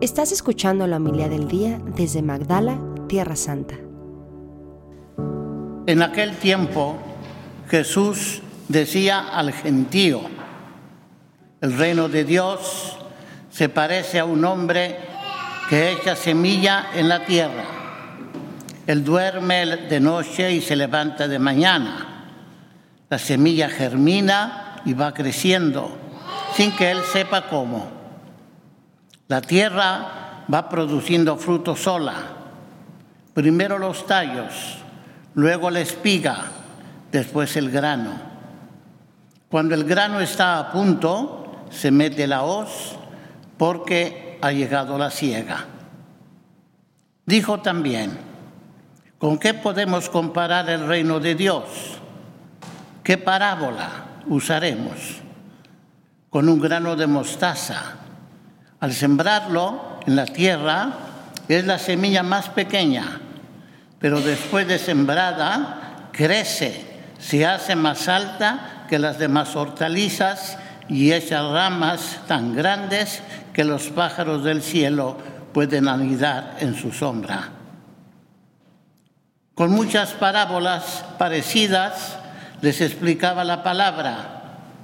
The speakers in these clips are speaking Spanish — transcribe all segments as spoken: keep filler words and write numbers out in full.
Estás escuchando la homilía del día desde Magdala, Tierra Santa. En aquel tiempo, Jesús decía al gentío: el reino de Dios se parece a un hombre que echa semilla en la tierra. Él duerme de noche y se levanta de mañana. La semilla germina y va creciendo, sin que él sepa cómo. La tierra va produciendo fruto sola. Primero los tallos, luego la espiga, después el grano. Cuando el grano está a punto, se mete la hoz porque ha llegado la siega. Dijo también: ¿con qué podemos comparar el reino de Dios? ¿Qué parábola usaremos? Con un grano de mostaza. Al sembrarlo en la tierra, es la semilla más pequeña, pero después de sembrada, crece, se hace más alta que las demás hortalizas y echa ramas tan grandes que los pájaros del cielo pueden anidar en su sombra. Con muchas parábolas parecidas les explicaba la palabra,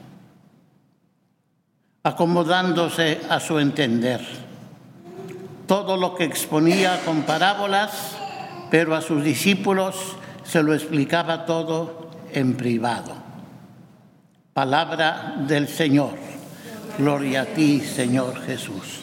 acomodándose a su entender. Todo lo que exponía con parábolas, pero a sus discípulos se lo explicaba todo en privado. Palabra del Señor. Gloria a ti, Señor Jesús.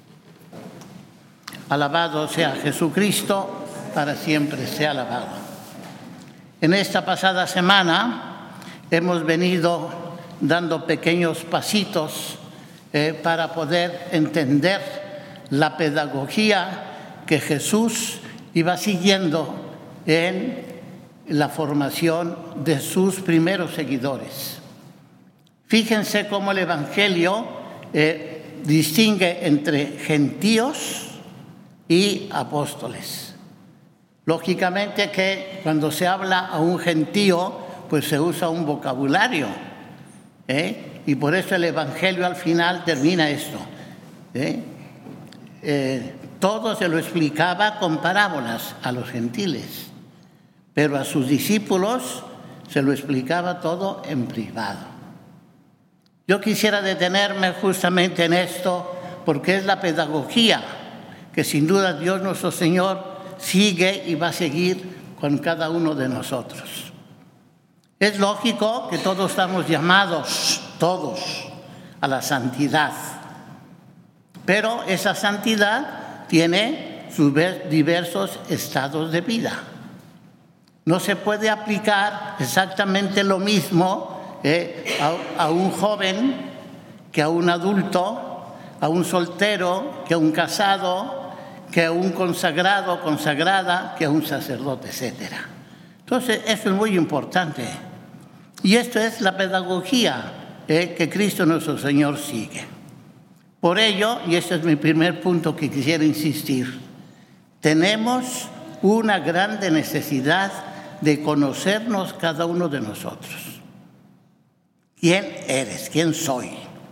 Alabado sea Jesucristo, para siempre sea alabado. En esta pasada semana hemos venido dando pequeños pasitos eh, para poder entender la pedagogía que Jesús iba siguiendo en la formación de sus primeros seguidores. Fíjense cómo el Evangelio eh, distingue entre gentíos y apóstoles. Lógicamente que cuando se habla a un gentío, pues se usa un vocabulario, ¿eh? Y por eso el Evangelio al final termina esto. ¿eh? Eh, todo se lo explicaba con parábolas a los gentiles, pero a sus discípulos se lo explicaba todo en privado. Yo quisiera detenerme justamente en esto porque es la pedagogía que sin duda Dios nuestro Señor sigue y va a seguir con cada uno de nosotros. Es lógico que todos estamos llamados, todos, a la santidad, pero esa santidad tiene sus diversos estados de vida. No se puede aplicar exactamente lo mismo eh, a, a un joven que a un adulto, a un soltero que a un casado, que a un consagrado o consagrada, que a un sacerdote, etcétera. Entonces, eso es muy importante. Y esto es la pedagogía eh, que Cristo nuestro Señor sigue. Por ello, y este es mi primer punto que quisiera insistir, tenemos una grande necesidad de conocernos cada uno de nosotros. ¿Quién eres? ¿Quién soy?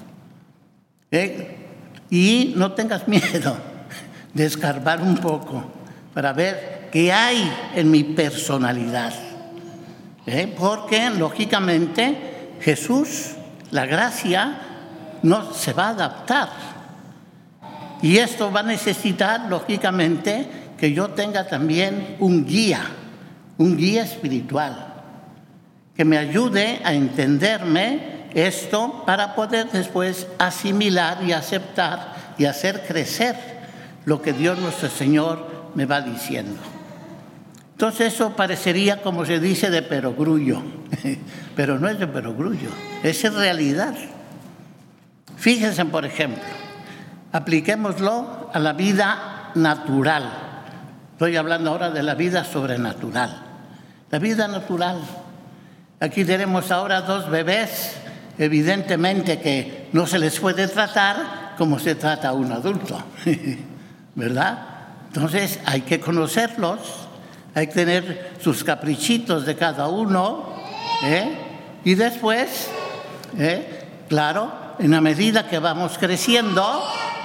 ¿Eh? Y no tengas miedo de escarbar un poco para ver qué hay en mi personalidad. ¿Eh? Porque, lógicamente, Jesús, la gracia, no se va a adaptar. Y esto va a necesitar, lógicamente, que yo tenga también un guía, un guía espiritual, que me ayude a entenderme esto para poder después asimilar y aceptar y hacer crecer lo que Dios nuestro Señor me va diciendo. Entonces eso parecería, como se dice, de perogrullo, pero no es de perogrullo, es en realidad. Fíjense, por ejemplo, apliquémoslo a la vida natural. Estoy hablando ahora de la vida sobrenatural. La vida natural. Aquí tenemos ahora dos bebés, evidentemente que no se les puede tratar como se trata a un adulto, ¿verdad? Entonces hay que conocerlos, hay que tener sus caprichitos de cada uno, ¿eh? Y después, ¿eh? claro, en la medida que vamos creciendo,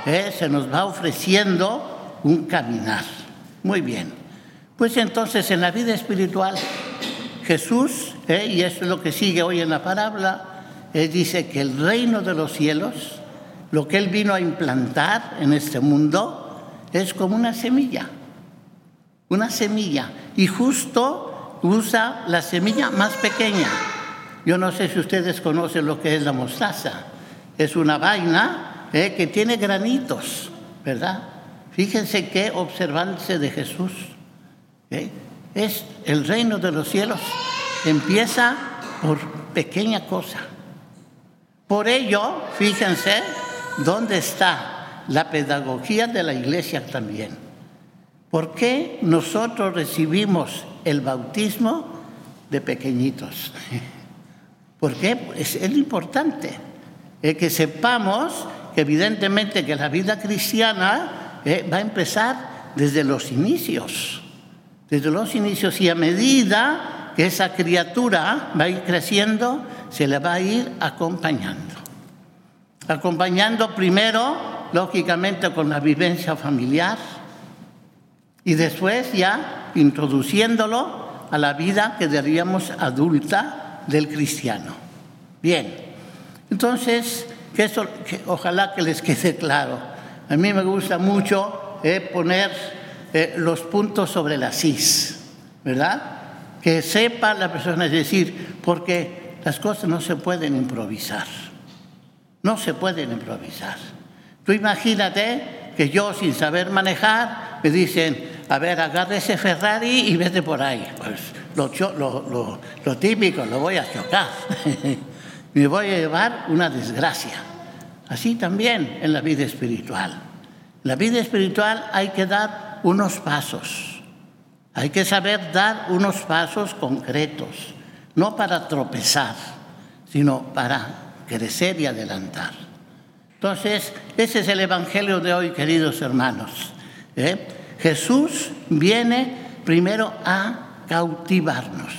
eh, se nos va ofreciendo un caminar. Muy bien. Pues entonces en la vida espiritual Jesús, eh, y eso es lo que sigue hoy en la parábola, Él dice que el reino de los cielos, lo que Él vino a implantar en este mundo, es como una semilla. Una semilla. Y justo usa la semilla más pequeña. Yo no sé si ustedes conocen lo que es la mostaza. Es una vaina eh, que tiene granitos, ¿verdad? Fíjense qué observancia de Jesús. ¿eh? Es el reino de los cielos. Empieza por pequeña cosa. Por ello, fíjense dónde está la pedagogía de la iglesia también. ¿Por qué nosotros recibimos el bautismo de pequeñitos? ¿Por qué? Es, es importante eh, que sepamos que evidentemente que la vida cristiana eh, va a empezar desde los inicios. Desde los inicios, y a medida que esa criatura va a ir creciendo, se le va a ir acompañando. Acompañando primero, lógicamente, con la vivencia familiar, y después ya introduciéndolo a la vida que diríamos adulta del cristiano. Bien, entonces, que eso, que ojalá que les quede claro. A mí me gusta mucho eh, poner eh, los puntos sobre las is, ¿verdad? Que sepa la persona, es decir, porque las cosas no se pueden improvisar. No se pueden improvisar. Tú imagínate que yo, sin saber manejar, me dicen, a ver, agarre ese Ferrari y vete por ahí. Pues lo, lo, lo, lo típico, lo voy a chocar. Me voy a llevar una desgracia. Así también en la vida espiritual. En la vida espiritual hay que dar unos pasos. Hay que saber dar unos pasos concretos. No para tropezar, sino para crecer y adelantar. Entonces, ese es el evangelio de hoy, queridos hermanos. ¿Eh? Jesús viene primero a cautivarnos.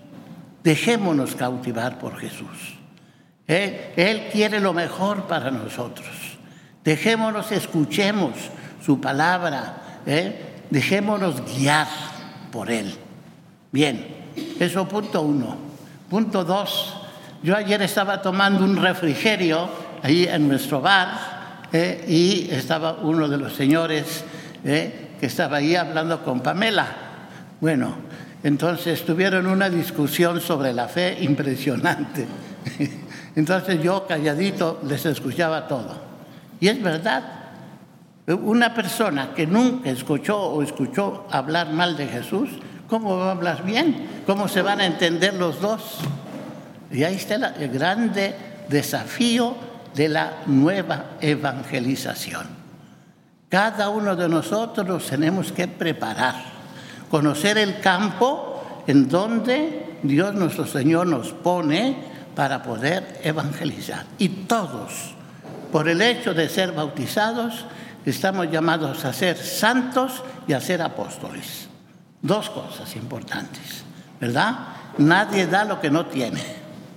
Dejémonos cautivar por Jesús. Él, Él quiere lo mejor para nosotros. Dejémonos, escuchemos su palabra. ¿eh? Dejémonos guiar por Él. Bien, eso punto uno. Punto dos, yo ayer estaba tomando un refrigerio ahí en nuestro bar eh, y estaba uno de los señores eh, que estaba ahí hablando con Pamela. Bueno, entonces tuvieron una discusión sobre la fe impresionante. Entonces yo calladito les escuchaba todo. Y es verdad, una persona que nunca escuchó o escuchó hablar mal de Jesús, ¿cómo va a hablar bien? ¿Cómo se van a entender los dos? Y ahí está el grande desafío de la nueva evangelización. Cada uno de nosotros nos tenemos que preparar, conocer el campo en donde Dios nuestro Señor nos pone para poder evangelizar. Y todos, por el hecho de ser bautizados, estamos llamados a ser santos y a ser apóstoles. Dos cosas importantes, ¿verdad? Nadie da lo que no tiene.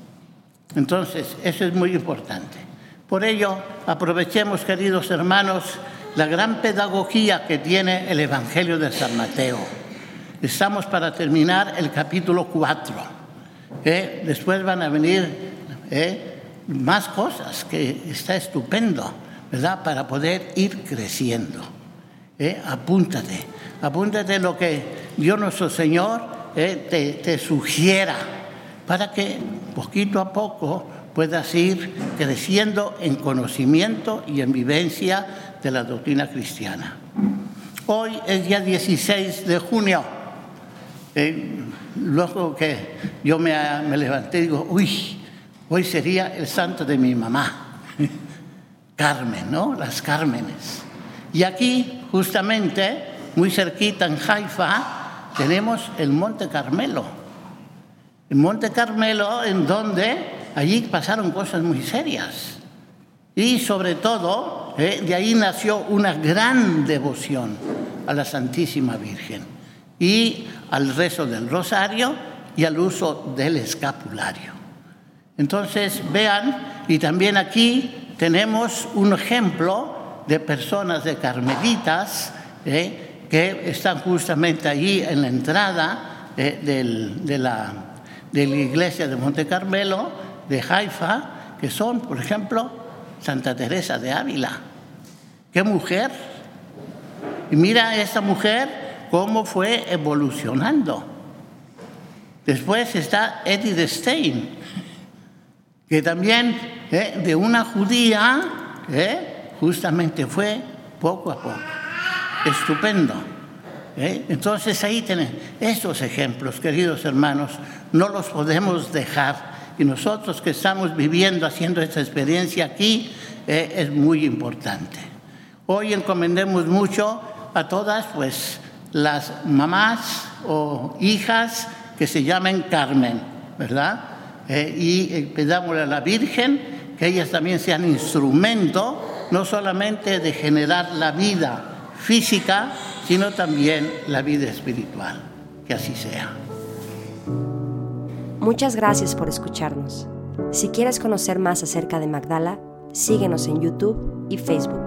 Entonces, eso es muy importante. Por ello, aprovechemos, queridos hermanos, la gran pedagogía que tiene el Evangelio de San Mateo. Estamos para terminar el capítulo cuatro. ¿eh? Después van a venir ¿eh? más cosas, que está estupendo, ¿verdad? Para poder ir creciendo. ¿eh? Apúntate, apúntate lo que Dios nuestro Señor eh, te, te sugiera, para que poquito a poco puedas ir creciendo en conocimiento y en vivencia de la doctrina cristiana. Hoy es día dieciséis de junio. Eh, luego que yo me, me levanté y digo, uy, hoy sería el santo de mi mamá, Carmen, ¿no? Las Cármenes. Y aquí, justamente, muy cerquita en Haifa, tenemos el Monte Carmelo. El Monte Carmelo, en donde allí pasaron cosas muy serias. Y sobre todo, eh, de ahí nació una gran devoción a la Santísima Virgen y al rezo del rosario y al uso del escapulario. Entonces, vean, y también aquí tenemos un ejemplo de personas, de carmelitas, eh, que están justamente allí en la entrada eh, del, de, la, de la iglesia de Monte Carmelo, de Haifa, que son, por ejemplo, Santa Teresa de Ávila. ¡Qué mujer! Y mira a esta mujer cómo fue evolucionando. Después está Edith Stein, que también eh, de una judía eh, justamente fue poco a poco. Estupendo. ¿Eh? Entonces ahí tienen estos ejemplos, queridos hermanos, no los podemos dejar. Y nosotros que estamos viviendo, haciendo esta experiencia aquí, eh, es muy importante. Hoy encomendemos mucho a todas pues, las mamás o hijas que se llamen Carmen, ¿verdad? Eh, y eh, pidámosle a la Virgen que ellas también sean instrumento, no solamente de generar la vida física, sino también la vida espiritual. Que así sea. Muchas gracias por escucharnos. Si quieres conocer más acerca de Magdala, síguenos en YouTube y Facebook.